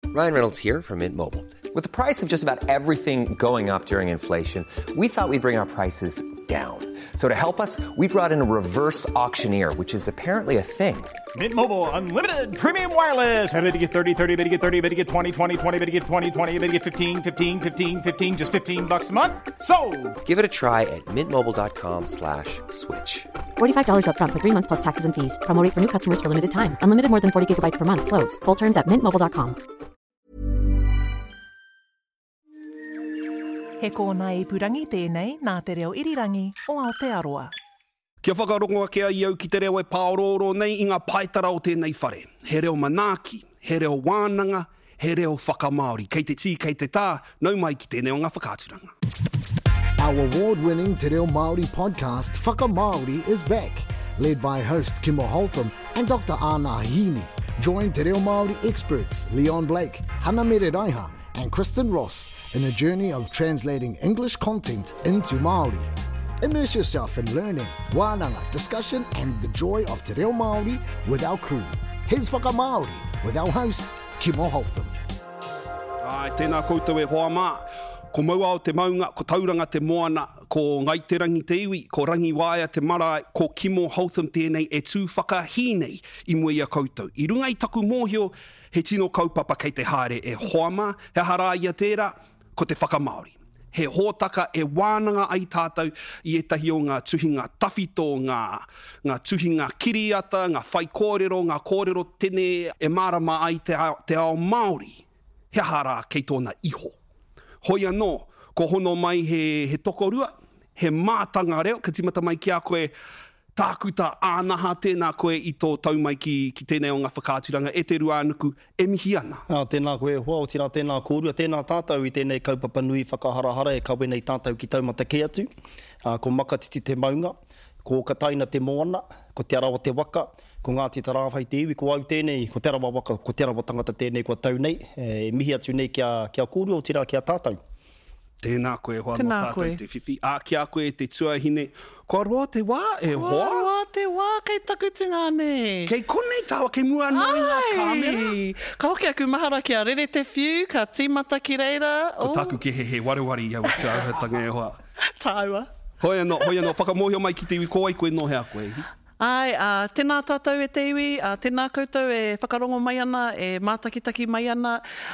Ryan Reynolds here from Mint Mobile. With the price of just about everything going up during inflation, we thought we'd bring our prices down. So to help us, we brought in a reverse auctioneer, which is apparently a thing. Mint Mobile Unlimited Premium Wireless. How to get 30, 30, bit to get 30, bit to get 20, 20, 20, bit to get 20, 20, bit to get 15, 15, 15, 15, just $15 a month? Sold! Give it a try at mintmobile.com/switch. $45 up front for 3 months plus taxes and fees. Promo rate for new customers for limited time. Unlimited more than 40 gigabytes per month. Slows full terms at mintmobile.com. He kōna ipurangi tēnei nā te reo irirangi o Aotearoa. Kia whakarongoa kia iau ki te reo e paororo nei I ngā paitara o tēnei whare. He reo manaaki, he reo wānanga, he reo whakamaori. Kei te tī, kei te tā, nau mai ki tēnei o ngā whakāturanga. Our award-winning Te Reo Māori podcast, Whakamaori, is back. Led by host Kimo Holtham and Dr. Ana Hini. Join Te Reo Māori experts Leon Blake, Hana Mereraiha, and Kristen Ross in a journey of translating English content into Māori. Immerse yourself in learning, wānanga, discussion and the joy of Te Reo Māori with our crew. Here's Whakamaori with our host, Kimo Holtham. Ai, tēnā koutou e hoa mā. Ko maua o te maunga, ko tauranga te moana, ko ngai te rangi te iwi, ko rangi waia te marae, ko Kimo Holtham tēnei e tū whakahinei I mua ia koutou. I runga I taku mōhio, he tino kaupapa kei te haere e hoama, he hara ia tērā, ko te whakamaori. He hōtaka e wānanga ai tātou I etahi o ngā tuhinga tawhito, ngā tuhinga kiriata, ngā whai kōrero, ngā kōrero tene e marama ai te ao Māori. He hara kei tōna iho. Hoi anō, ko hono mai he tokorua, he mātanga reo, ka timata mai ki a koe tākuta ānaha tēnā koe I tō tau mai ki tēnei o ngā whakāturanga, e te rua anuku, e mihi ana. Tēnā koe hoa o tira tēnā kōrua, tēnā tātou I tēnei kaupapa nui whakaharahara e kawe nei tātou ki taumata ke atu, ko makatiti te maunga, ko kataina te moana, ko te arawa te waka, ko Ngāti Tarawhai te iwi, ko au tēnei, ko te arawa waka, ko te arawa tangata tēnei kua tau nei, e mihi atu nei kia kōrua o tira kia tātou. Tēnā koe hoa no tātou te whiwhi. Kia koe te tuahine. Ko roa te wā e hoa. Ko roa te wā kei takutunga ne. Kei konei tawa, kei mua noi ngā kāmera. Ka hoki aku mahara kia rere te whiu, ka tīmata ki reira. Ko taku ki he warewari iau te ahatanga e hoa. Tāua. Hoi anō, whakamohio mai ki te iwi, ko ai koe no hea koe. Ai, tēnā tātou e te iwi, tēnā koutou e whakarongo mai ana, e mātakitaki mai ana,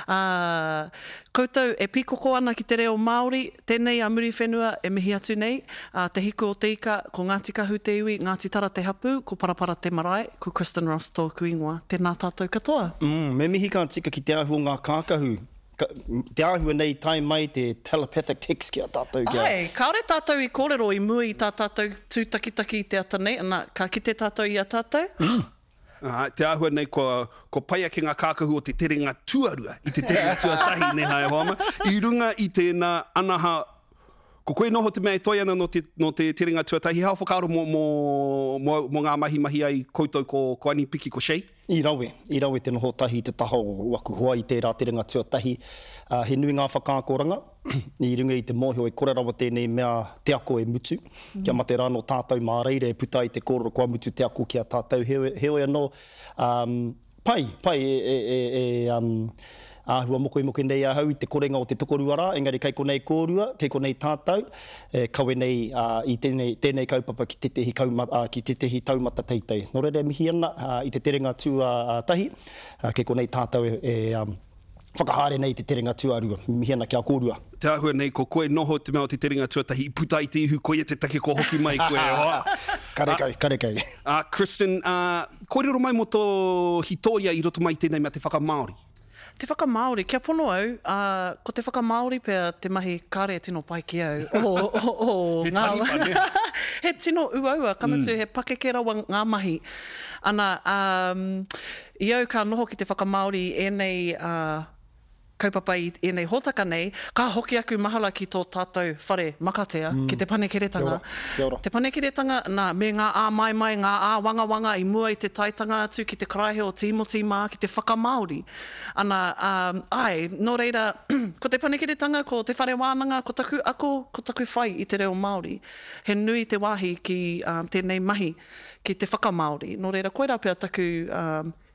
koutou e pikoko ana ki te reo Māori, tēnei a muri whenua e mihi atu nei, te hiku o te ika, ko Ngāti Kahu te iwi, Ngāti Tara te hapu, ko Parapara te marae, ko Kristen Ross tōku ingoa. Tēnā tātou katoa. Me mihi ka tika ki te ahu o ngā kākahu. Te ahua nei tai mai te telepathic text kia tātou kia. Ai, kaore tātou I kōrero I mua I tā tātou tūtakitaki te ata nei, ana ka kite tātou I a tātou? Te ahua nei ko paia ki ngā kākahu o te terenga tuarua, I te terenga tuatahi ne hae hoama. I runga I tēnā anaha, ko koe noho te mea toi ana no te terenga tuatahi, hao whakaaro mo ngā mahi ai koutou ko ani piki ko Shea? I rawe te noho tahi te taho waku hoa I tērā terenga tuatahi. He nui ngā whakākoranga, I runga I te mōhio e kore rawa tēnei mea te ako e mutu. Kia mate rā no tātou mā reire e puta I te kōrero kua mutu te ako kia tātou. Heoi anō, pai ahua mokoe nei ahau I te korenga o te tokorua rā, engari kei konei kōrua, kei konei tātou, kawe nei I tēnei kaupapa ki te tehi taumata teitei. Nō reira mihi ana I te terenga tahi, kei konei tātou whakahaere nei te terenga tuarua, mihi ana kia kōrua. Te ahua nei ko koe noho te mea o te terenga tuatahi, I puta I te ihu koe te take ko hoki mai koe. Karekei. Kristen, kōrero mai mo tō hitoria I roto mai tēnei mea te whakamaori. Te whakamaori, kia pono au, ko te whakamaori pia te mahi kāre tino pai ki au. He taripa, ne? He tino uaua, kamatu, he pakeke rawa ngā mahi. Ana, I au ka noho ki te whakamaori enei kaupapa I enei hōtaka nei, ka hoki aku mahala ki tō tātou whare makatea, ki te panekeretanga. Te panekeretanga, me ngā mai, ngā wanga I mua I te taitanga atu, ki te karaihe o tīmoti mā, ki te whakamaori. Ana, nō reira, ko te panekeretanga, ko te whare wānanga, ko taku ako, ko taku whai I te reo Māori. He nui te wāhi ki tēnei mahi, ki te whakamaori. Nō reira, koe rā pia taku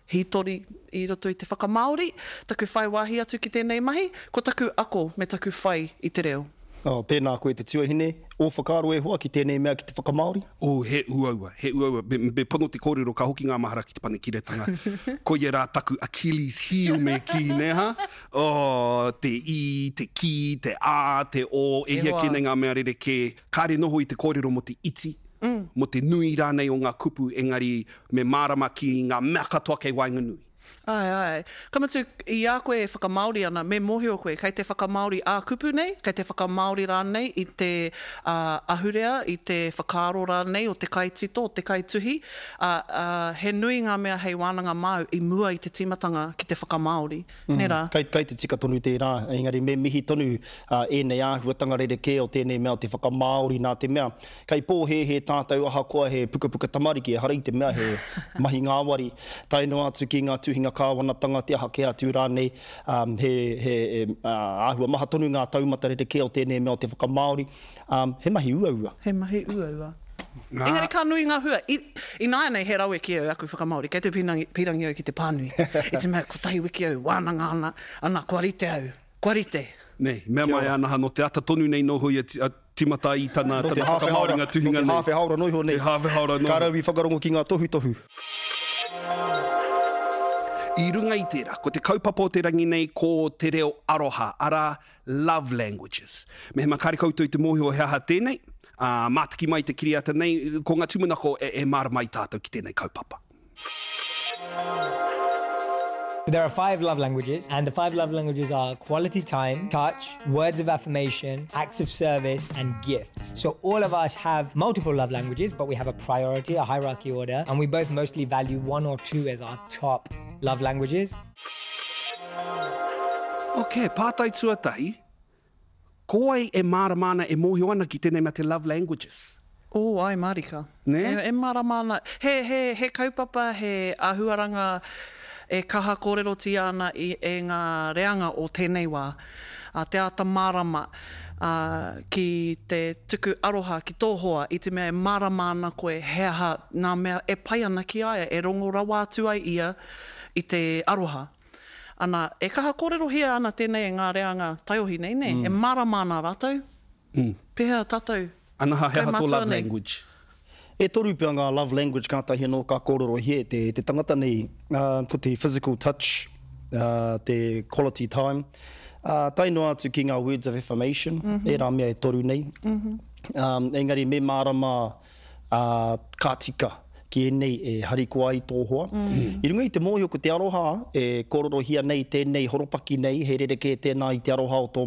hitori i roto i te whakamaori, taku whai wāhi atu ki tēnei mahi, ko taku ako me taku whai i te reo. Tēnā koe te tuahine, o whakaro e hoa ki tēnei mea ki te whakamaori? He uaua. Me pono te kōrero ka hoki ngā mahara ki te panekiretanga. Ko i rā taku Achilles heel me ki, ne ha? Te I, te ki, te A, te O, e hia kēnei ngā mea rereke. Kāre noho i te kōrero mo te iti, mo te nui rānei o ngā kupu, engari me mārama ki ngā mea katoa kei wainganui. Ai. Kamatu, i a koe e whakamaori ana, me mohio koe, kei te whakamaori a kupu nei, kei te whakamaori rānei i te ahurea, i te whakaaro rānei o te kaitito, o te kaituhi. He nui ngā mea hei wānanga mau i mua i te timatanga ki te whakamaori. Nera? Kei te tika tonu te rā, engari me mihi tonu enei āhuatanga rereke o tēnei mea o te whakamaori nā te mea. Kei pō he tātou aha koa he puka tamariki e harei te mea he mahi ngāwari. Taino atu ki ngā tuhinga kāwanatanga te aha ke atu rānei, he āhua maha tonu ngā taumata rereke o tēnei mea o te whakamaori. He mahi uaua. He mahi uaua. Engari ka nui ngā hua. I nāia nei he rau e ki au aku whakamaori, kei te pirangi au ki te pānui. I te mea kotahi wiki au, wānanga ana, kua rite au. Kua rite. Nei, mea mai ana no te ata tonu nei no hui timata i tana whakamaori ngā tuhinga nei. No te hawhi haura noiho nei. Te hawhi haura noiho. Ka rau i whakarongo ki ngā tohu. I runga i tērā, ko te kaupapa o te rangi nei, ko te reo aroha, ara love languages. Me he makari koutou i te mohi o heaha tēnei, mātiki mai te kiriata nei, ko ngā tumanako e mara mai tātou ki tēnei kaupapa. There are 5 love languages, and the 5 love languages are quality time, touch, words of affirmation, acts of service, and gifts. So all of us have multiple love languages, but we have a priority, a hierarchy order, and we both mostly value 1 or 2 as our top love languages. Okay, pātai tuatahi, ko ai e māramana e mōhio ana ki tēnei mea te love languages. Ai, marika. Ne? E māramana. He kaupapa, he ahuaranga, e kaha kōrero ti ana e ngā reanga o tēnei wā. Te ata marama ki te tuku aroha, ki tōhoa, i te mea e marama ana koe heaha nā mea e pai ana ki aia, e rongo rawa atu ai ia i te aroha. Ana, e kaha kōrero hia ana tēnei e ngā reanga taiohi nei, ne? E marama ana rātou. Pehea tātou. Anaha heha tō love language. E toru pia ngā love language kātahi no ka kōrero hie, te tangata nei, ko te physical touch, te quality time, taino atu ki ngā words of affirmation, e rā mea e toru nei. Engari me mārama kā tika ki enei e harikoa i tōhoa. I runga i te mōhio ko te aroha, e kōrero hia nei tēnei horopaki nei, he rereke tēnā i te aroha o tō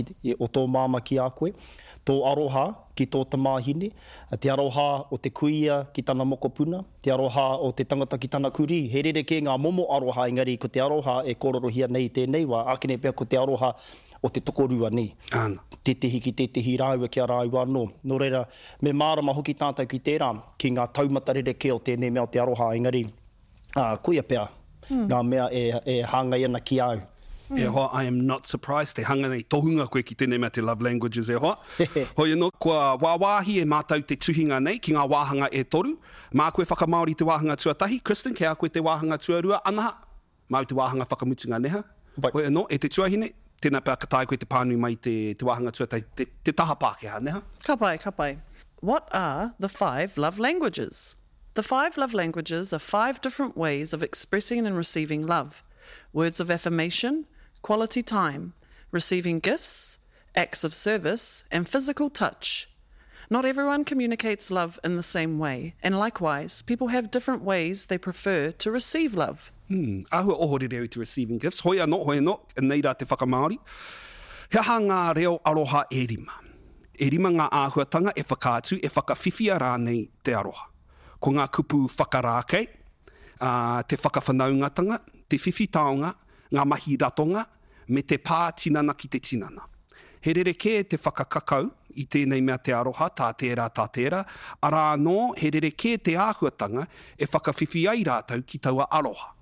māma ki a koe. Tō aroha ki tō tamāhine, te aroha o te kuia ki tana mokopuna, te aroha o te tangata ki tana kuri. He rereke ngā momo aroha, engari ko te aroha e kōrero hia nei tēnei wā, ākene pia ko te aroha o te tokorua nei. Te tehi ki te tehi rāua ki a rāua anō. Nō reira, me mārama hoki tātou ki tērā, ki ngā taumata rereke o tēnei mea o te aroha, engari, kuia pia, ngā mea e hāngai ana ki au. E hoa, I am not surprised. Te hanga nei tohunga koe ki tēnei mea te love languages e hoa. Hoi anō, kua wāwāhi e mātau te tuhinga nei ki ngā wāhanga e toru. Mā koe whakamaori te wāhanga tuatahi. Kristen, kei a koe te wāhanga tuarua anaha. Mau te wāhanga whakamutunga neha. Hoi anō, e te tuahine, tēnā pēr katai koe te pānui mai te wāhanga tuatahi, te taha Pākehā neha. Ka pai. What are the 5 love languages? The 5 love languages are 5 different ways of expressing and receiving love. Words of affirmation, quality time, receiving gifts, acts of service, and physical touch. Not everyone communicates love in the same way, and likewise, people have different ways they prefer to receive love. Ahua oho reo to receiving gifts. Hoi anō, nei rā te whakamaori. Heha ngā reo aroha e rima. E rima ngā āhuatanga e whakātu, e whakawhiwhia rānei te aroha. Ko ngā kupu whakarākei, te whakawhanaungatanga, te whiwhitaonga, ngā mahi ratonga, me te pā tinana ki te tinana. He rereke te whakakakau i tēnei mea te aroha, tā tērā. Arā anō, he rereke te āhuatanga e whakawhiwhi ai rātou ki taua aroha.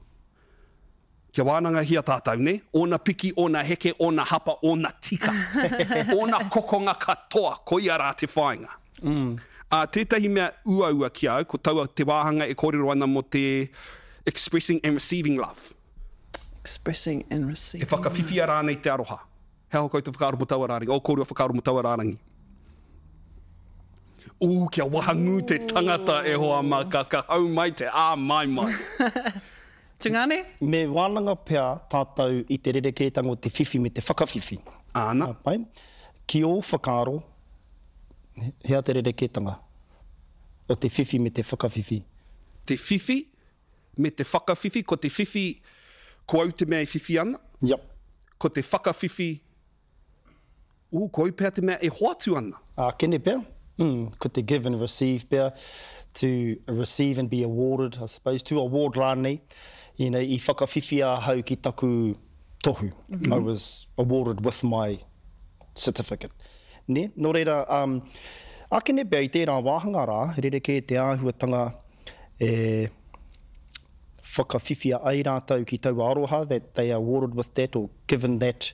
Kia wānanga hia tātou, ne? Ona piki, ona heke, ona hapa, ona tika. Ona kokonga katoa, ko ia rā te whainga. Tētahi mea ua ki au, ko taua te wāhanga e kōrero ana mo te Expressing and receiving love. Expressing and E receiving. whakawhiwhia rānei te aroha. Hea hoko i te whakaaro mo tauarangi. O kōrua whakaaro mo tauarangi. Kia wahangu te tangata e hoa mā ka hau mai te mai. Tungane? Me wānanga pia tātou i te rerekētanga o te whiwhi me te whakawhiwhi. Āna. Pai? Ki o whakaaro, hea te rerekētanga o te whiwhi me te whakawhiwhi. Te whiwhi me te whakawhiwhi, ko te whiwhi ko au te mea i whiwhi ana. Yep. Ko te whakawhiwhi, ko au pēr te mea e hoatu ana. Kene pia. Ko te give and receive pia. To receive and be awarded, I suppose, to award rānei. I whakawhiwhia hau ki taku tohu. I was awarded with my certificate. Ne? Nō reira, akene pia i tērā wāhanga rā, rereke te āhuatanga e whakawhiwhia ai rātou ki tau aroha, that they are awarded with that or given that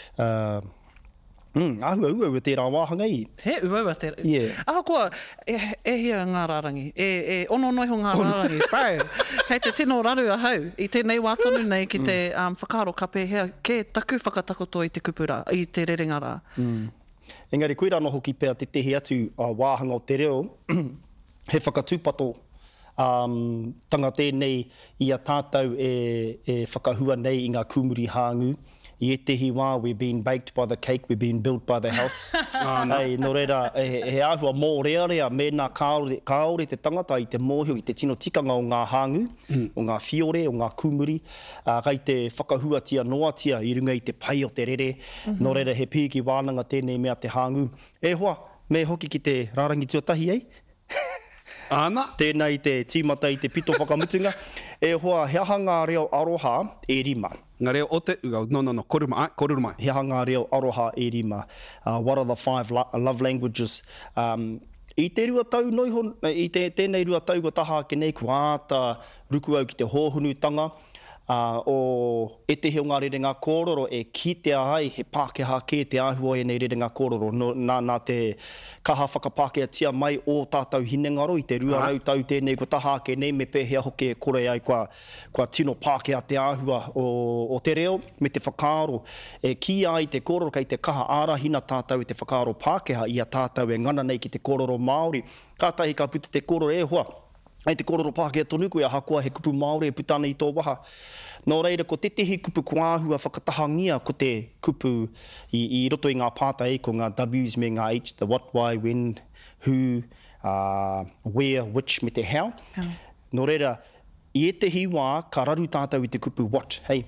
ua tērā wāhanga i. He ua tērā. Yeah. Ahakoa, e hea ngā rārangi. E ono noi ho ngā rārangi. Bro, kei te tino raru a hau. I tēnei wā tonu nei ki te whakaaro ka pēhea, ke taku whakatakoto i te kupura, i te rerenga rā. Engari, koe rā noho ki pēr te tehi atu wāhanga o te reo, he whakatūpato tanga tēnei i a tātou e whakahua nei i ngā kumuri hāngu. I tehi wā, we've been baked by the cake, we've been built by the house. Ei, nō reira, he āhua mō rea mēnā kāore te tangata i te mōhio, i te tino tikanga o ngā hāngu, o ngā whiore, o ngā kumuri, kai te whakahuatia noatia i runga i te pai o te rere. Nō reira, he pīki wānanga tēnei mea te hāngu. E hoa, me hoki ki te rārangi tuatahi, ei? Ana. Tēnei te tīmata i te pito whakamutunga. E hoa, hea ngā reo aroha e rima. Ngā reo o te... koruru mai. Hea ngā reo aroha e rima. What are the 5 love languages? I te rua tau noiho, i tēnei rua tau ko taha ke nei ku āta ruku au ki te hōhunutanga. O e te heo ngā rerenga kōroro e kitea ai he Pākehā kē te āhua e nei rerenga kōroro. Nā te kaha whakapākea tia mai o tātou hinengaro i te rua rau tau tēnei ko taha ke nei me pēhea hoke kore ai kua tino Pākehā te āhua o te reo me te whakaaro. E ki ai te kōroro kei te kaha ārahina tātou i te whakaaro Pākehā i a tātou e ngana nei ki te kōroro Māori. Kātahi ka puta te kōroro e hoa. Ai te kōroro Pākehā tonu koe a hakua he kupu Māori e putana i tō waha. Nō reira, ko te tehi kupu ko āhua whakatahangia ko te kupu i roto i ngā pātai, ko ngā W's me ngā H, the what, why, when, who, where, which, me te how. Nō reira, i e tehi wā, ka raru tātou i te kupu what, hey?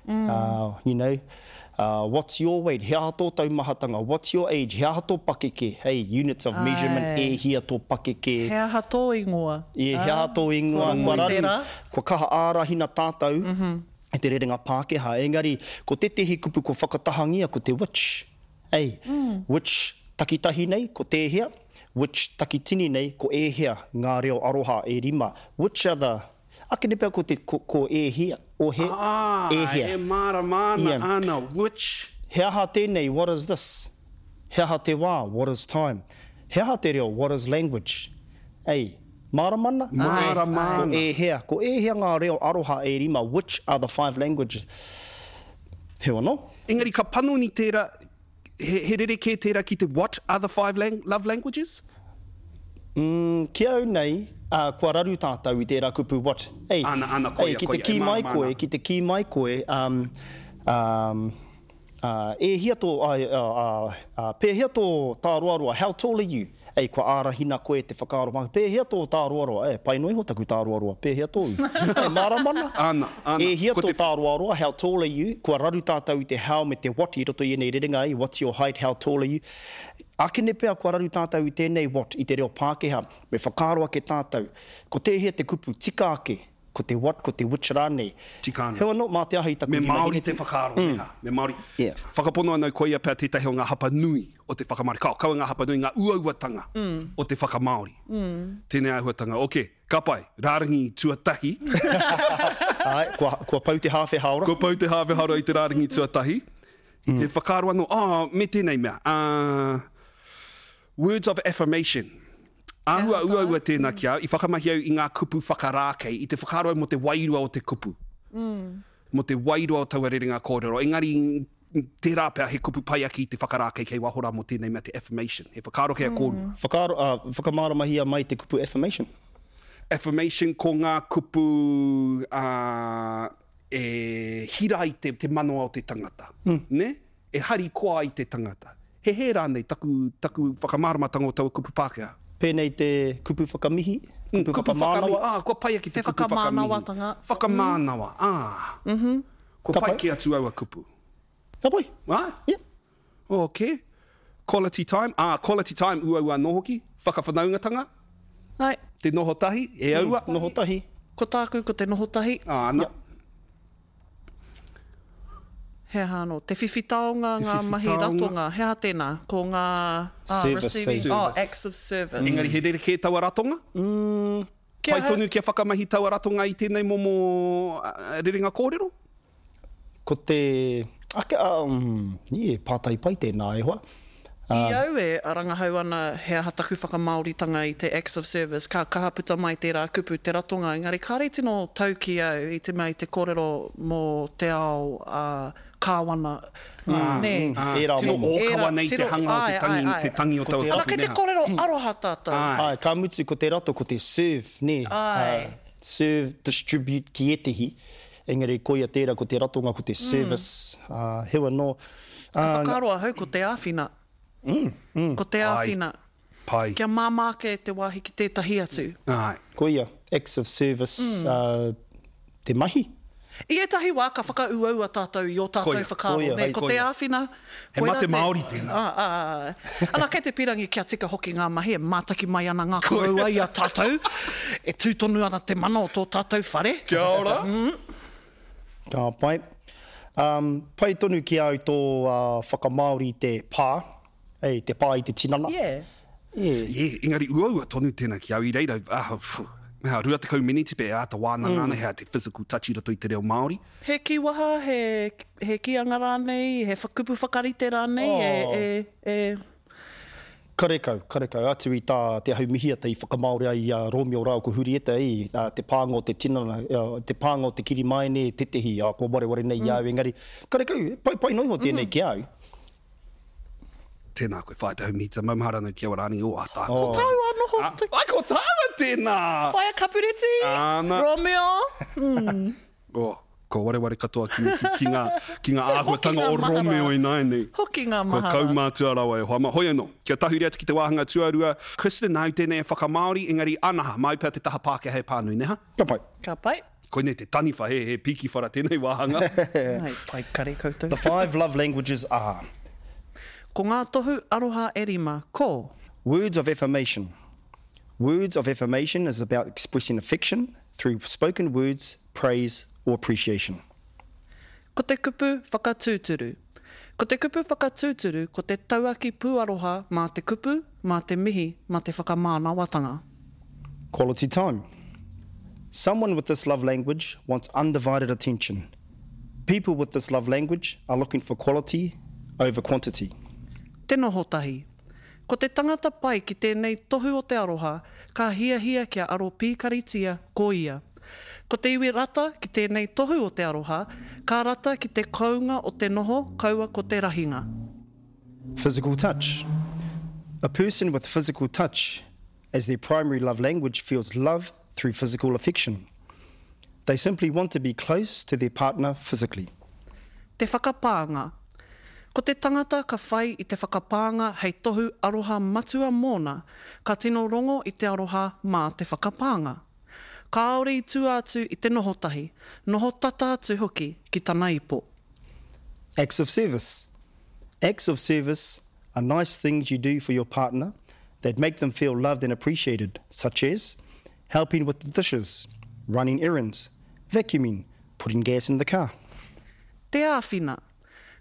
What's your weight? Hea hato tau mahatanga. What's your age? Hea hato pakeke. Hey, units of measurement. E hea to pakeke. Hea hato ingoa. Hea hato ingoa. Kua raru, kua kaha ārahina tātou. E te rerenga Pākehā. Engari, ko te tehi kupu ko whakatahangia ko te which. Hey, which takitahi nei ko te hea. Which takitini nei ko e hea. Ngā reo aroha e rima. Which are the... Akene pia ko e hea. O he, e hea. E mara mana, ana, which... Hea ha tēnei, what is this? Hea ha te wā, what is time? Hea ha te reo, what is language? Ei, mara mana? Mara mana. Ko e hea ngā reo aroha e rima, which are the 5 languages? He wano? Engari, ka panu ni tērā, he rereke tērā ki te what are the 5 love languages? Kia au nei, kua raru tātou i tērā kupu what? Ei, ana, koia, ki te ki mai koe, ki te ki mai koe, e hia tō, pēhea tō tā roaroa, how tall are you? Ei, kua ārahina koe te whakaaro manga, pēhea tō tā roaroa, pai noi ho taku tā roaroa, pēhea tō. Ei, mara mana. Ana. E hia tō tā roaroa, how tall are you? Kua raru tātou i te how me te what, i roto i nei rerenga ai, what's your height, how tall are you? Akene pēr kua raru tātou i tēnei what, i te reo Pākehā, me whakaaroa ke tātou. Ko te hea te kupu, tika ake, ko te what, ko te which rānei. Tika ana. Hewa no, mā te ahi taku. Me Māori te whakaaro, me Māori. Yeah. Whakapono anau koia pēr tētahi o ngā hapa nui o te whakamāori. Kaua ngā hapa nui, ngā uauatanga o te whakamāori. Tēnei āhuatanga. Ok, ka pai, rārangi tuatahi. Ai, kua pau te hawhe haora. Kua pau te hawhe haora i te rārangi tuatahi. He whakaaro anō, me tēnei mea. Words of affirmation. Āhua ua tēnā ki au, I whakamahi au I ngā kupu whakarākei, I te whakaroa mo te wairua o te kupu. Mo te wairua o taua rerenga kōrero. Engari, tērā pēr he kupu pai aki I te whakarākei kei wahora mo tēnei mea te affirmation. He whakaro kei a kōrua. Whakamaramahi mai te kupu affirmation. Affirmation ko ngā kupu e hira I te manoa o te tangata. Ne? E hari koa I te tangata. He rānei taku whakamaramatanga o taua kupu Pākehā. Pēnei te kupu whakamihi, kupu whakamānawa. Kua pai aki te kupu whakamihi. Whakamānawa. Ko pai ki atu au a kupu. Ka pai? Yeah. Okay. Quality time. Quality time ua no hoki. Whakawhanaungatanga. Ai. Te noho tahi, e aua. Noho tahi. Ko tāku ko te noho tahi. Ana. Hea hano, te whiwhitaonga ngā mahi ratonga, hea tēnā, ko ngā receiving, acts of service. Engari he rere ke taua ratonga? Pai tonu kia whakamahi taua ratonga I tēnei momo rerenga kōrero? Ko te... pātai pai tēnā e hoa. I au rangahau ana hea hataku whakamaoritanga I te acts of service, ka kahaputa mai tērā kupu te ratonga, engari ka rei tino tau ki au I te mei te kōrero mō te ao kāwana. Tino ōkawa nei te hanga o te tangi o tau. Ana ke te kōrero aroha tātou. Ka mutu ko te rato, ko te serve, ne? Serve, distribute, ki etehi. Engari koia tērā ko te ratonga, ko te service. Hewa no. Ka whakaroa hau ko te āwhina. Ko te āwhina. Pai. Kia māmake te wāhi ki tētahi atu. Koia, acts of service, te mahi. I etahi wā ka whakauaua tātou I o tātou whakaro. Ko te āwhina. He mate Māori tēnā. Ana kei te pirangi kia tika hoki ngā mahi, e mātaki mai ana ngā kauaua I a tātou. E tūtonu ana te mana o tō tātou whare. Kia ora. Ka pai. Pai tonu ki au tō whakamaori te pā. Te pā I te tinana. Engari ua tonu tēnā ki au I reira. Mea rua te kau miniti pe ata wānanga ana hea te physical touch I roto I te reo Māori. He kiwaha, he kianga rānei, he whakupu whakarite rānei, Karekau. Atu I tā te haumihia te I whakamaori ai Romeo Rao ko hurieta I te pāngo te tinana, te pāngo te kirimaene, tetehi, ko wareware nei au. Engari, karekau, pai noiho tēnei ki au. Tēnā koe whae te haumihita, maumahara nau kia warani o ata. Ko tau anoho. Ai, ko taua tēnā! Whaia kapureti, Romeo. Ko wareware katoa ki ngā āhuatanga o Romeo I nai nei. Hoki ngā mahara. Ko kaumātua rawa e hoa. Hoi anō, kia tahuri atu ki te wāhanga tuarua. Kristen, nau tēnei e whakamāori, engari anaha, mai pēr te taha Pākehā he pānui, neha? Ka pai. Koe nei te taniwha he piki whara tēnei wāhanga. Ai, pai kare koutou. The 5 love languages are... Ko ngā tohu aroha e rima, ko? Words of affirmation. Words of affirmation is about expressing affection through spoken words, praise or appreciation. Ko te kupu whakatūturu. Ko te kupu whakatūturu, ko te tauaki pūaroha mā te kupu, mā te mihi, mā te whakamānawatanga. Quality time. Someone with this love language wants undivided attention. People with this love language are looking for quality over quantity. Te noho tahi. Ko te tangata pai ki tēnei tohu o te aroha, ka hia kia aro pīkaritia ko ia. Ko te iwi rata ki tēnei tohu o te aroha, ka rata ki te kaunga o te noho kaua ko te rahinga. Physical touch. A person with physical touch as their primary love language feels love through physical affection. They simply want to be close to their partner physically. Te whakapānga. Ko te tangata ka whai I te whakapānga hei tohu aroha matua mōna, ka tino rongo I te aroha mā te whakapānga. Kāore I tū atu I te noho tahi, noho tata atu hoki ki tana ipo. Acts of service. Acts of service are nice things you do for your partner that make them feel loved and appreciated, such as helping with the dishes, running errands, vacuuming, putting gas in the car. Te āwhina.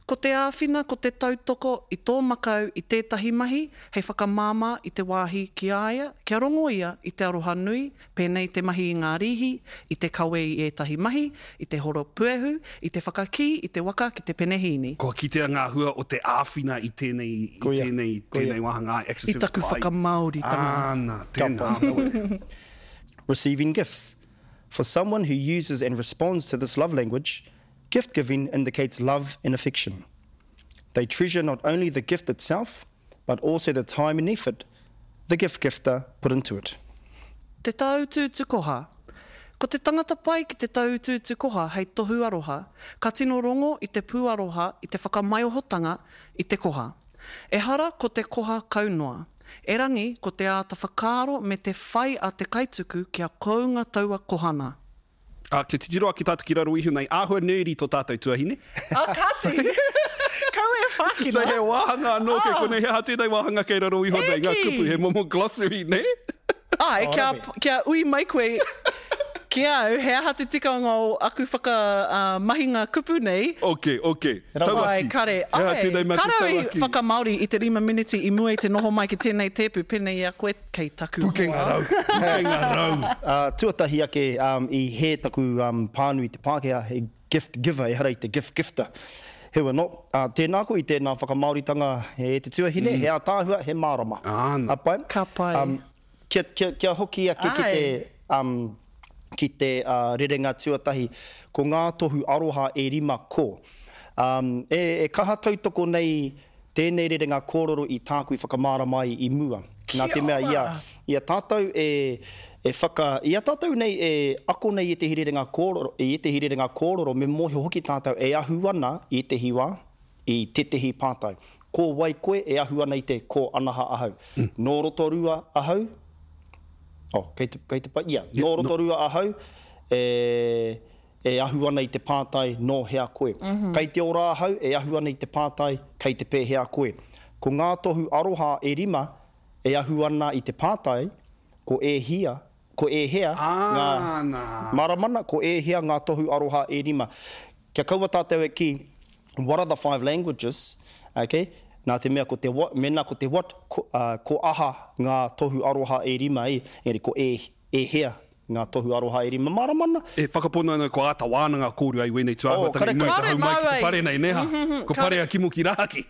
Ko te āwhina, ko te tautoko i tō makau i tētahi mahi, hei whakamāmā i te wāhi ki aia, kia rongo ia i te aroha nui, pēnei te mahi i ngā rihi, i te kawe i ētahi mahi, i te horo puehu, i te whakaki, i te waka ki te penehini. Ko kitea ngā hua o te āwhina i tēnei wahanga. I taku whakamāori tanga. Tēnā. Receiving gifts. For someone who uses and responds to this love language, gift giving indicates love and affection. They treasure not only the gift itself, but also the time and effort the gift gifter put into it. Te tautūtu koha. Ko te tangata pai ki te tautūtu koha hei tohu aroha, ka tino rongo i te pūaroha i te whakamaiohotanga i te koha. E hara ko te koha kaunoa. E rangi ko te āta whakaaro me te whai a te kaituku kia kounga taua kohana. Ke titiroa ki tātou ki raro ihu nei, āhua neri tō tātou tuahine. Kasi! Kau e whakina. So he wahanga anō ke kone, he tēnei wahanga kei raro iho nei, ngā kupu, he momo glossary, ne? Ai, kia ui mai koe, ki au, he aha te tika ngā aku mahinga kupu nei. Ok. Ai, kare. Ai, kare i whakamaori i te 5 miniti i mua i te noho mai ki tēnei tepu, pēnei a koe kei taku. Pukenga rau. Tuatahi ake i he taku pānui te Pākehā, he gift giver, e hara i te gift gifter. Hewa no, tēnā ko i tēnā whakamauritanga he te tuahine, he a tāhua, he mārama. Apai? Ka pai. Kia hoki ake ki te rerenga tuatahi, ko ngā tohu aroha e rima ko. E kaha tautoko nei tēnei rerenga kōrero i tāku i whakamāramai i mua. Nā te mea ia tātou ia tātou nei e ako nei i te hirerenga kōrero, me mohi hoki tātou e ahu ana i te hiwa, i tetehi pātai. Ko wai koe e ahu ana i te ko anaha ahau. Nō roto rua ahau, kei te pai, nō roto rua ahau, e ahu ana i te pātai no hea koe. Kei te ora ahau, e ahu ana i te pātai, kei te pē hea koe. Ko ngā tohu aroha e rima, e ahu ana i te pātai, ko e hea, ngā maramana, ko e hea ngā tohu aroha e rima. Kia kaua tātou e ki, what are the 5 languages, okay? Nā te mea ko te what, mena ko te what, ko aha ngā tohu aroha e rima eri ko e hea ngā tohu aroha e rima maramana. E whakapona ana ko āta wānanga kōru ai wēnei tuahua tanga i mua te hau mai ki te whare nei neha. Ko pare a kimo ki rāki.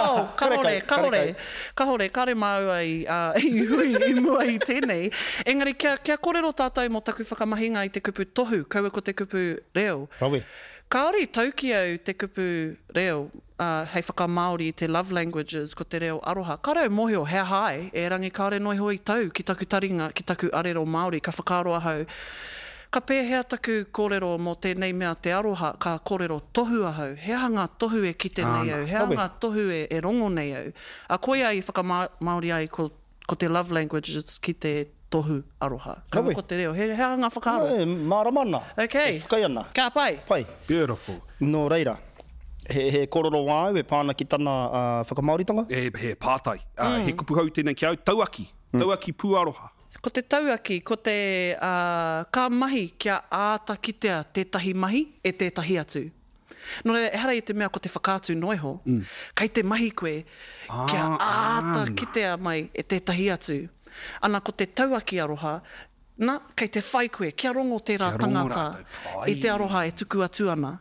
Kare mau ai i hui i mua i tēnei. Engari, kia kōrero tātou mo taku whakamahinga i te kupu tohu, kaua ko te kupu reo. Rawe. Kāori tauki au te kupu reo, hei whakamaori i te love languages ko te reo aroha. Ka rau mohio, hea hai, e rangi kāre noi hoi tau ki taku taringa, ki taku arero Māori, ka whakaaro ahau. Ka pēhea taku kōrero mo tēnei mea te aroha, ka kōrero tohu ahau. Hea ngā tohu e kite nei au, hea ngā tohu e rongo nei au. A koe ai whakamaori ai ko te love languages ki te tohu aroha. Kaua ko te reo, hea ngā whakaaro. Māramana. Okay. Whakai ana. Ka pai. Pai. Beautiful. Nō reira. He kōrero wāu e pāna ki tāna whakamauritanga? He pātai. He kupu hau tēnei ki au, tauaki pūaroha. Ko te tauaki, ko te ka mahi kia āta kitea tētahi mahi e tētahi atu. No e hara i te mea ko te whakātu noiho, kai te mahi koe kia āta kitea mai e tētahi atu. Ana ko te tauaki aroha, kei te whai koe, kia rongo tērā tangata i te aroha e tuku atu ana.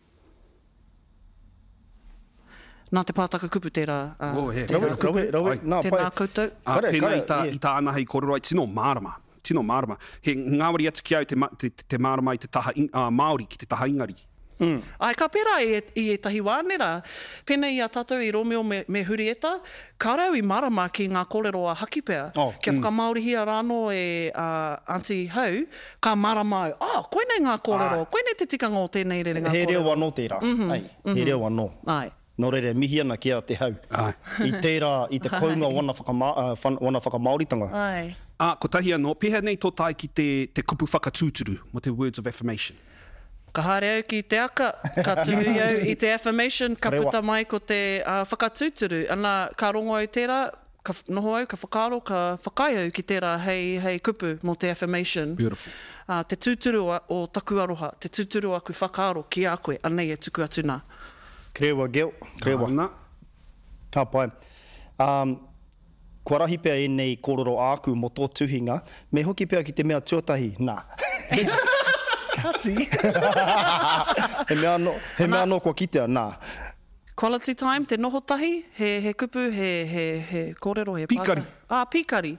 Nā te pātaka kupu tērā tēnā koutou. Pēnei i tā ana hei kōrero ai, tino mārama. He ngāwari atu ki au te mārama i te taha Māori ki te taha ingari. Ai, ka pērā i e tahi wānera. Pēnei a tātou i Romeo me Hurieta, ka rau i marama ki ngā kōrero a Hakipea. Kia whakamaorihia rāno e Auntie Hau, ka marama au, koe nei ngā kōrero, koe nei te tikanga o tēnei re ngā kōrero. He reo wano tērā, he reo wano. Ai. Nō reire, mihi ana kia te hau. I tērā, i te kounga wana whakamauritanga. Ai. Ko tahi anō, pēhea nei tō tai ki te kupu whakatūturu, mo te words of affirmation. Ka haere au ki te aka, ka tūri au i te affirmation, ka puta mai ko te whakatūturu. Ana, ka rongo au tērā, ka noho au, ka whakaaro, ka whakai au ki tērā hei kupu mo te affirmation. Beautiful. Te tūturu o taku aroha, te tūturu aku whakaaro ki a koe, anei e tuku atu nā. Krewa Gil, krewa. Ana. Ka pai. Kua rahi pia e nei kororo āku mo tō tuhinga, me hoki pia ki te mea tuatahi, nā. Kati. he mea no kua kitea, nā. Quality time, te noho tahi, he kupu, he kōrero, he Pikari. pāka. Pikari.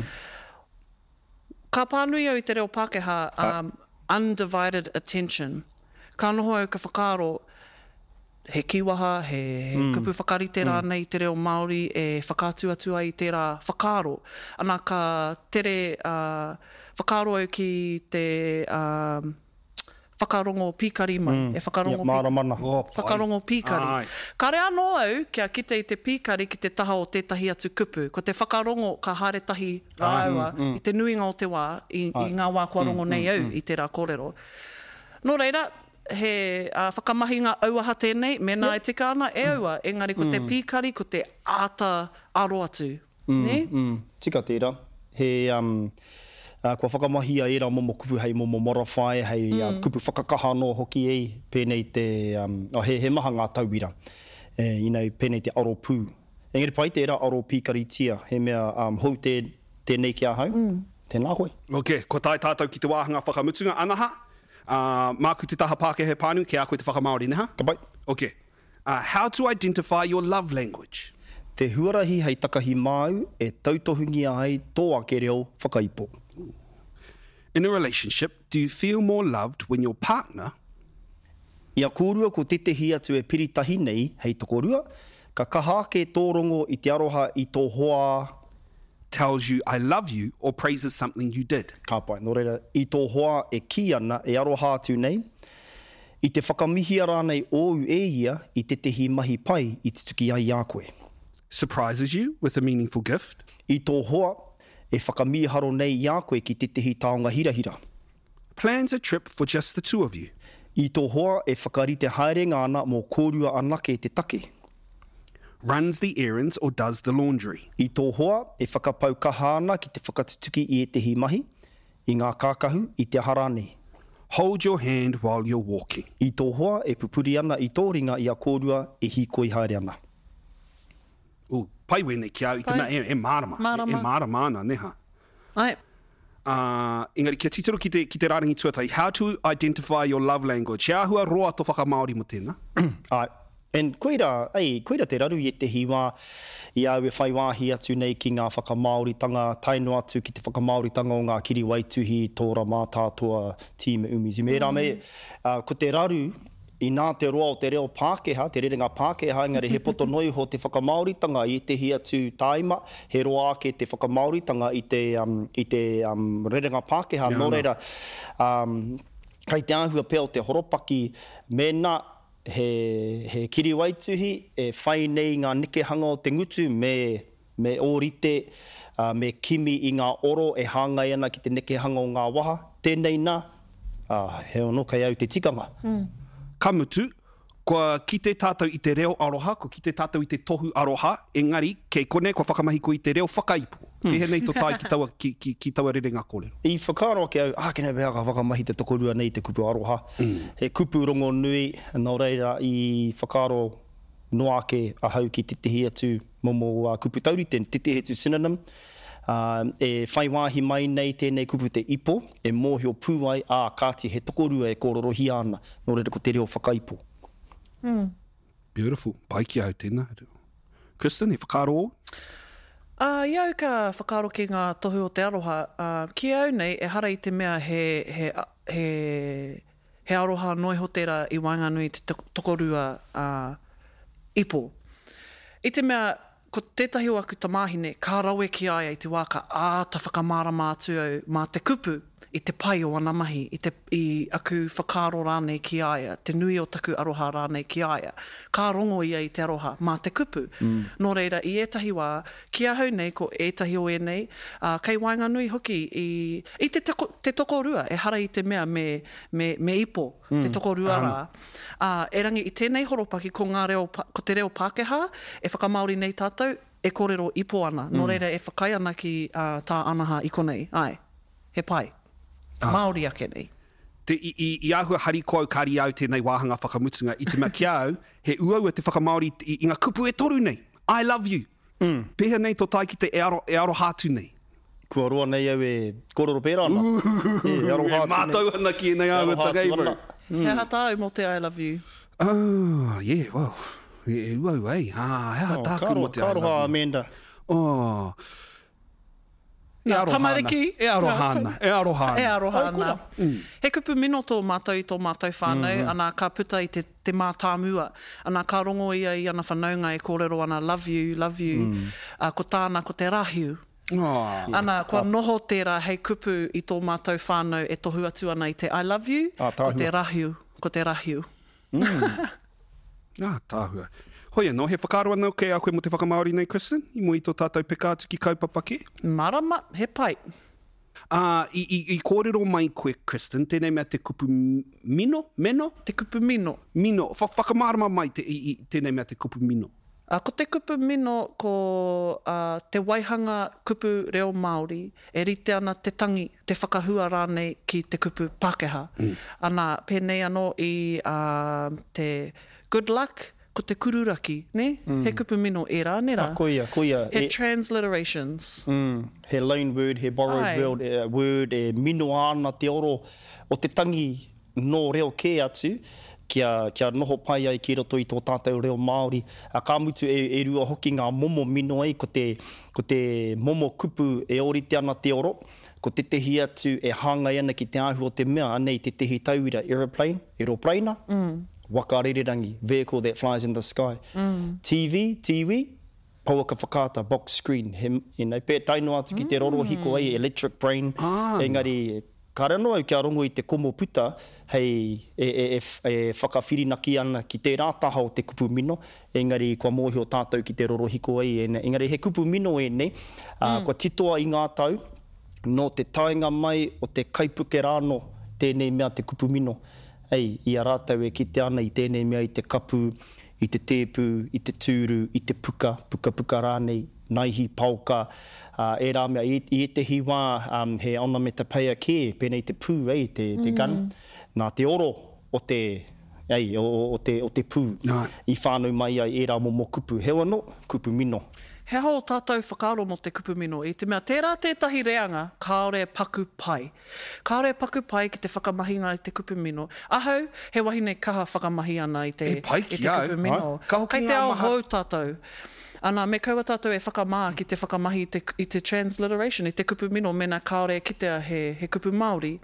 Ka pānui au i te reo Pākehā, undivided attention. Ka noho au ka whakaaro, he kiwaha, he kupu whakarite rānei te reo Māori, e whakātuatua i tērā whakaaro. Ana ka tere whakaaro au ki te whakarongo pīkari mai. E whakarongo Māramana. whakarongo pīkari. Ai. Ka rea anō au kia kite i te pīkari ki te taha o tētahi atu kupu. Ko te whakarongo ka haere tahi rāua i te nuinga o te wā, i ngā wā kua rongo nei au i tērā kōrero. Nō reira, he whakamahi ngā auaha tēnei, mena e tika ana e aua, engari ko te pīkari, ko te āta aro atu. Ne? Tika tērā. He, kua whakamahi a era momo kupu hei momo morawhai, hei kupu whakakaha no hoki ei, pēnei te, he maha ngā tauira, inau pēnei te aro pū. Engari pai tērā aro pīkari tia, he mea hou tēnei kia hau, tēnā koe. Ok, ko tai tātou ki te wāhanga whakamutunga, anaha. Māku te taha Pākehā pānu, ke a koe te whakamaori, neha? Ka pai. Ok. How to identify your love language? Te huarahi hei takahi māu e tautohungi ai tō ake reo whakaipo. In a relationship, do you feel more loved when your partner Ia kōrua ko tetehi atu e piritahi nei hei tokorua, ka kaha ke tō rongo i te aroha i tō hoa tells you I love you or praises something you did? ka pai. Nō reira, i tō hoa e ki ana e aroha atu nei, i te whakamihia rānei ōu e ia i tetehi mahi pai i te tuki ai a koe. Surprises you with a meaningful gift? I tō hoa e whakamiharo nei i a koe ki tetehi taonga hirahira. Plans a trip for just the two of you? I tō hoa e whakarite haerenga ana mō kōrua anake te take. Runs the errands or does the laundry? I tō hoa e whakapau kaha ana ki te whakatutuki i e tehi mahi, i ngā kākahu i te aha rānei. Hold your hand while you're walking? I tō hoa e pupuri ana i tō ringa i a kōrua e hikoi haere ana. Pai wene ki au, i tēnā e mārama. Mārama. E mārama ana, neha. Ai, Engari, kia titiro ki te rārangi tuatai. How to identify your love language? He ahua roa tō whakamāori mo tēnā? Ai, and koira te raru i te hiwa i au e whai wāhi atu nei ki ngā whakamāoritanga, taino atu ki te whakamāoritanga o ngā kiri waituhi, tōra mātātua, tīme umizi. Me rā me, ko te raru, i nā te roa o te reo Pākehā, te rerenga Pākehā, engari he poto noi ho te whakamāoritanga i te hi atu taima, he roa ake te whakamāoritanga i te rerenga Pākehā. Nō reira, kai te āhua pēo te horopaki, mena he kiri waituhi e whai nei ngā nikehanga o te ngutu me ōrite, me kimi i ngā oro e hāngai ana ki te nikehanga o ngā waha. Tēnei nā, he ono kai au te tikanga. Kamutu, kua ki te tātou i te reo aroha, kua ki te tātou i te tohu aroha, engari, kei kone, kua whakamahi ko i te reo whakaipo. Pehe nei tō tai ki taua rerenga kōrero. I whakaaro ke au, kena bea ka whakamahi te tokorua nei te kupu aroha. He kupu rongo nui, nō reira i whakaaro noa ke ahau ki tetehi atu momo kupu taurite, tetehi atu synonym. E whai wāhi mai nei tēnei kupu te ipo, e mōhio pūai, kāti he tokorua e kōrorohi ana, nō reira ko te reo whakaipo. Beautiful. Pai ki au tēnā. Kristen, he whakaaro o? Iau ka whakaaro ki ngā tohu o te aroha, ki au nei e hara i te mea he aroha noihotera i Wainganui te tokorua ipo. I te mea, ko tētahi o aku tamāhine, ka rawe ki ai i te wā ka āta whakamārama atu au mā te kupu i te pai o ana mahi, i aku whakaaro rānei ki aia, te nui o taku aroha rānei ki aia. Ka rongo ia i te aroha mā te kupu. Nō reira, i ētahi wā, ki ahau nei ko ētahi o e nei, kei Wainganui hoki i te tokorua, e hara i te mea me ipo, te tokorua rā. E rangi i tēnei horopaki ko te reo Pākehā, e whakamaori nei tātou, e kōrero ipo ana. Nō reira, e whakai ana ki tā anaha i konei. Ai, he pai. Māori ake nei. I ahua hari ko au kari au tēnei wāhanga whakamutunga i te mea ki au, he uaua te whakamaori i ngā kupu e toru nei. I love you. Pēhea nei tō tai ki te e aro hātu nei. Kua roa nei au e kororo pērā ana. E aro hātu nei. Mātau ana ki nei au e takeimu. He hata au mo te I love you. Oh, yeah, well, e uau ei. He hata aku mo te I love you. Karoha Amanda. Oh. E Tamariki. E arohana. E arohana. E arohana. He kupu mino tō mātou i tō mātou whānau, ana ka puta i te mātāmua, ana ka rongo ia i ana whanaunga e kōrero ana love you, love you, ko tāna ko te rahiu. Ana kua noho tērā hei kupu i tō mātou whānau e tohu atu ana i te I love you, ko te rahiu, ko te rahiu. Tāhua. Hoi anō, he whakaaro anō kei a koe mo te whakamaori nei, Kristen? I mo i tō tātou peka atu ki kaupapa ke? Marama, he pai. I kōrero mai koe, Kristen, tēnei mea te kupu mino? Meno? Te kupu mino. Mino. Whakamārama mai tēnei mea te kupu mino. Ko te kupu mino, ko te waihanga kupu reo Māori, e rite ana te tangi, te whakahua rānei ki te kupu Pākehā. Ana pēnei anō i te good luck, ko te kururaki, ne? He kupu mino e rā, ne rā? Koia. He transliterations. He loan word, he borrowed word, e mino ana te oro o te tangi no reo kē atu, kia noho pai ai ki roto i tō tātou reo Māori. Ka mutu e rua hoki ngā momo mino ai, ko te momo kupu e orite ana te oro, ko te tehi atu e hāngai ana ki te ahu o te mea, anei te tehi tauira aeroplane, waka rererangi, vehicle that flies in the sky. TV, pauaka whakata, box screen, pē taino atu ki te roro hiko ai, electric brain, engari, ka rano au kia rongo i te komo puta, hei e whakawhirinaki ana ki te rātaha o te kupu mino, engari kua mōhi o tātou ki te roro hiko ai, engari he kupu mino e nei, kua titoa i ngā tau, no te tainga mai o te kaipuke rāno, tēnei mea te kupu mino. Ei, i a rātau e kite ana i tēnei mea i te kapu, i te tēpu, i te tūru, i te puka rānei, naihi pauka, e rā mea, i te hiwā, he ona me te peia kē, pēnei te pū, te gun, nā te oro o te, o te pū, i whānau mai ai e rā mo kupu, hewa no, kupu mino. He hao tātou whakaaro mo te kupu mino, i te mea tērā tētahi reanga, kāore paku pai. Kāore paku pai ki te whakamahinga i te kupu mino. Ahau, he wahine kaha whakamahi ana i te kupu mino. Kei te ao hou tātou. Ana, me kaua tātou e whakamā ki te whakamahi i te transliteration, i te kupu mino, mena kāore kitea he kupu Māori.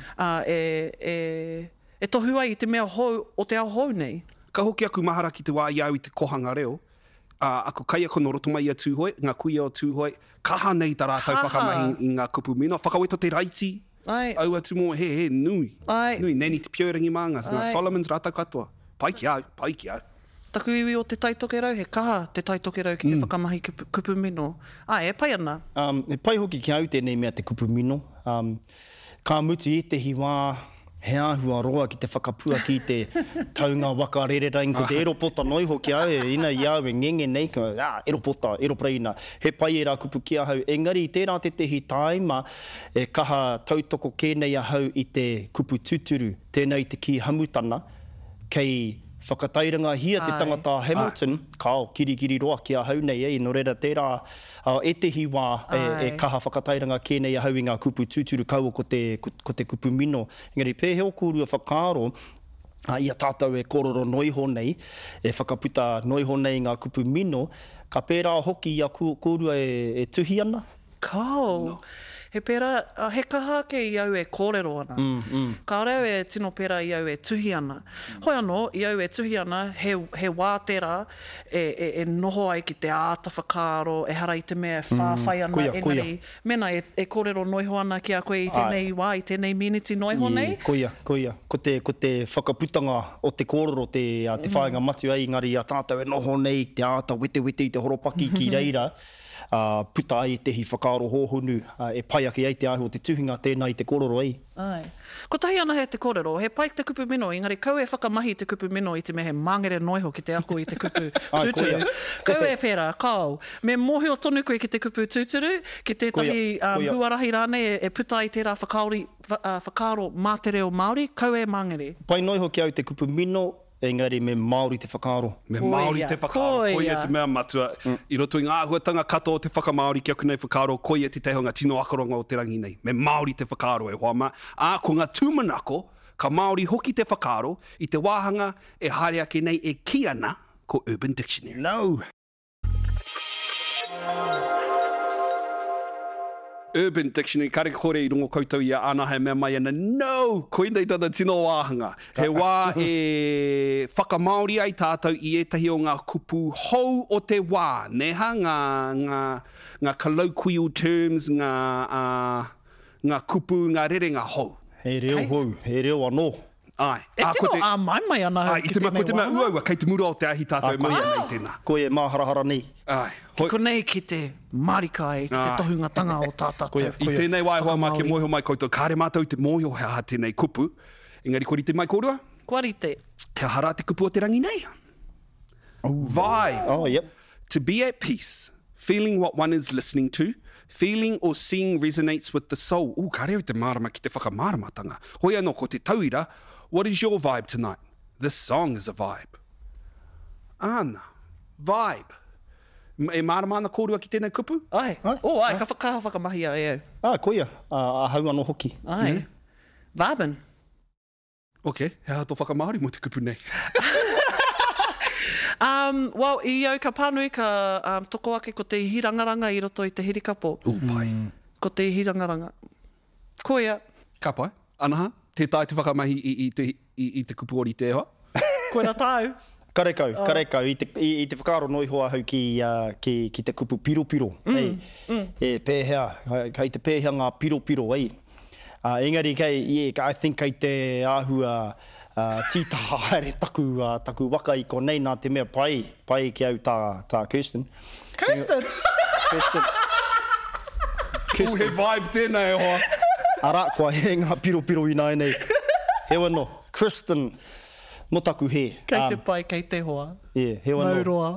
E tohu ai i te mea hou, o te ao hou nei. Ka hoki aku mahara ki te wā iau i te kohanga reo, ako kai ako no roto mai a tūhoi, ngā kuia o tūhoi, kaha nei tā rātou whakamahi i ngā kupu mino, whakaweto te raiti, au atu mō he nui, neni te piorangi maanga, Solomon's rātou katoa, pai ki au. Taku iwi o te taitoke rau, he kaha te taitoke rau ki te whakamahi kupu mino. E pai ana? E pai hoki ki au tēnei mea te kupu mino, ka mutu i te hiwā, he āhua roa ki te whakapua ki te taunga waka rererangi, ko te eropota noi hoki au, ina i au e ngenge nei, eropota, eropreina, he pai e rā kupu ki ahau. Engari, tērā te tehi taima, e kaha tautoko kēnei ahau i te kupu tuturu, tēnei te ki hamutana, kei whakatairanga hia te tangata Hamilton, kao, kirikiri roa ki ahau nei, no reira tērā, e te hiwā e kaha whakatairanga kēnei ahau i ngā kupu tūturu kaua ko te kupu mino. Engari, pēheo kūrua whakaaro, ia tātou e kororo noiho nei, e whakaputa noiho nei ngā kupu mino, ka pērā hoki ia kūrua e tuhi ana? Kao! No. He pērā, he kaha ke i au e kōrero ana. Ka reo e tino pērā i au e tuhi ana. Hoi anō, i au e tuhi ana, he wā tērā e noho ai ki te āta whakaaro, e hara i te mea whāwhai ana. Engari, mena e kōrero noiho ana ki a koe i tēnei wā, i tēnei miniti noiho nei? Koia. Ko te whakaputanga o te kōrero, te whāinga matu ai, ngari a tātou e noho nei, te āta wete i te horopaki ki reira. Puta ai tehi whakaaro hōhonu, e pai whai ake ai te ahu o te tuhinga tēnā i te kororo ei. Ai. Ko tahi ana he te kōrero, he pai te kupu mino, engari kau e whakamahi te kupu mino i te mehe mangere noiho ki te ako i te kupu tūturu. Kau e pera, kau. Me mohi o tonu koe ki te kupu tūturu, ki tētahi huarahi rāne e puta i tērā whakaaro mātere o Māori, kau e mangere. Pai noiho ki au te kupu mino, engari me Māori te whakaaro. Me Māori te whakaaro, koia te mea matua. I roto i ngā huatanga kato o te whakamāori kia kunei whakaaro, koia te teho ngā tino akaronga o te rangi nei. Me Māori te whakaaro e hoa mā. Ko ngā tūmanako, ka Māori hoki te whakaaro, i te wāhanga e haere ake nei e ki ana ko Urban Dictionary. No! Urban Dictionary, kare kore i rongo koutou ia ana he mea mai ana, no! Koe nei tana tino wāhanga. He wā e whakamaori ai tātou i etahi o ngā kupu hou o te wā. Neha ngā colloquial terms, ngā kupu, ngā rerenga hou. He reo hou, he reo anō. Ai. E tino a mai ana ai, ki tēnei ko te mea uaua, kei te mura o te ahi tātou mai ana i tēnā. Koe e māharahara nei. Ai. Ki konei ki te marikai, ki te tohungatanga o tātā. I tēnei wai hoa mā ke moho mai koutou, kāre mātou te moho he aha tēnei kupu. Engari kori te mai kōrua? Kuarite. He hara te kupu o te rangi nei. Vibe. Oh, yep. To be at peace, feeling what one is listening to, feeling or seeing resonates with the soul. Ka reo te marama ki te whakamaramatanga. Hoi anō, ko te tauira, what is your vibe tonight? This song is a vibe. Ana, vibe. E marama ana kōrua ki tēnei kupu? Ai. Ai, ka whakamahi au e au. Koia, a hau anō hoki. Ai. Vibin. Ok, he hato whakamahari mo te kupu nei. Well, i au ka pānui ka toko ake ko te hirangaranga i roto i te hirikapo. Pai. Ko te hirangaranga. Koia. Ka pai. Anaha, te tai te whakamahi i te kupu ori te hoa. Koina tāu. Karekau. I te whakaaro noihoa hau ki te kupu piro. E pēhea, kai te pēhea ngā piro, ei. Engari I think kei te āhua tītaha haere taku waka I konei nā te mea pai ki au tā Kirsten. Kirsten? He vibe tēnā e hoa. Ara, kua he ngā piro I nai nei. He wano, Kristen, no taku he. Kei te pai, kei te hoa. Yeah, he wano. Mauroa.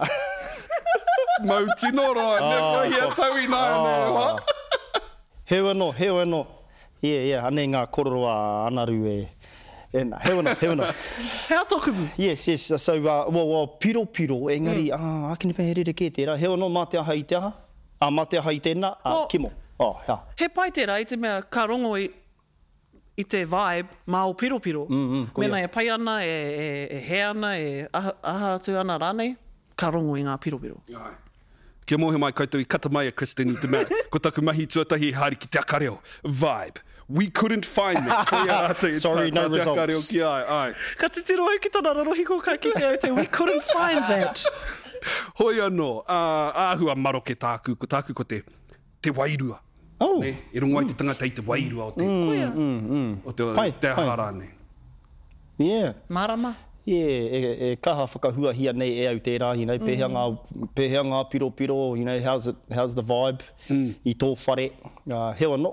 Mau tino roa, ne hia tau I nai nei hoa. He wano. Yeah, ane ngā kororoa anaru e. Ena, he wano. Hea toku mu? Yes. So, piro, engari, akini pēhe rere kē tērā. He wano, mā te aha I te aha. Mā te aha I tēnā, kimo. Hea. He pai tērā, I te mea ka rongo I te vibe, mā o piro. Mena e pai ana, e he ana, e aha atu ana rānei, ka rongo I ngā piro. Kia mohe mai koutou I kata mai a Kristen I te mea. Ko taku mahi tuatahi haere ki te akareo. Vibe. We couldn't find it. Sorry, no results. Ai. Ka te tiro au ki tana rarohi ko kai ki te au te, we couldn't find that. Hoi anō, āhua maroke tāku, ko te wairua. Oh. Ne? E rongo ai te tangata I te wairua o te ahara nei. Yeah. Marama? Yeah, e kaha whakahua hia nei e au tērā, pēhea ngā piro, how's the vibe I tō whare, he wano.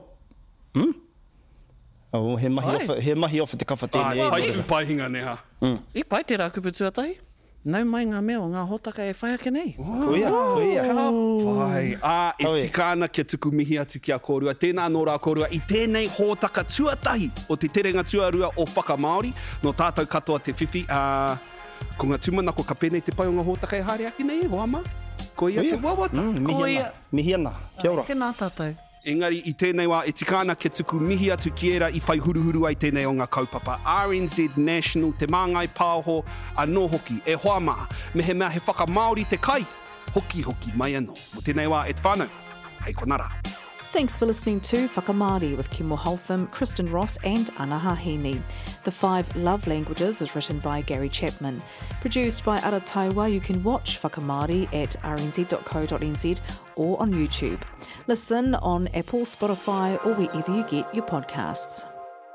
He mahi ofa te kawha tēnei. Pai tū paihinga neha. I pai tērā kupu tuatahi. Nau mai ngā mea o ngā hōtaka e whai ake nei. Koia. Pai. E tika ana kia tuku mihi atu ki a kōrua. Tēnā nō rā kōrua I tēnei hōtaka tuatahi o te terenga tuarua o whakamāori. No tātou katoa te whiwhi. Ko ngā tūmanako ka pēnei te pai o ngā hōtaka e haere ake nei, hoa mā. Koia te wawata. Mihi ana. Kia ora. Tēnā tātou. Engari, I tēnei wā, e tika ana ke tuku mihi atu ki era I whai huruhuru ai tēnei o ngā kaupapa. RNZ National, te māngai pāho, anō hoki, e hoa maa, me he mea he whakamāori te kai, hoki mai anō. Mo tēnei wā, e te whānau, hei konara. Thanks for listening to Whakamāori with Kimo Holtham, Kristen Ross and Ana Hahini. The 5 Love Languages is written by Gary Chapman. Produced by Ara Taiwa, you can watch Whakamāori at rnz.co.nz or on YouTube. Listen on Apple, Spotify or wherever you get your podcasts.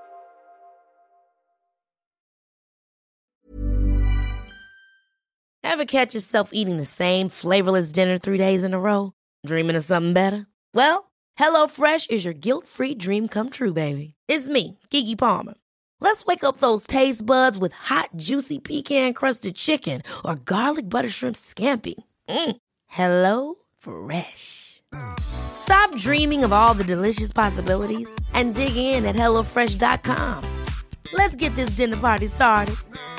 Ever catch yourself eating the same flavorless dinner 3 days in a row? Dreaming of something better? Well, HelloFresh is your guilt-free dream come true, baby. It's me, Keke Palmer. Let's wake up those taste buds with hot, juicy pecan-crusted chicken or garlic butter shrimp scampi. Hello Fresh. Stop dreaming of all the delicious possibilities and dig in at HelloFresh.com. Let's get this dinner party started.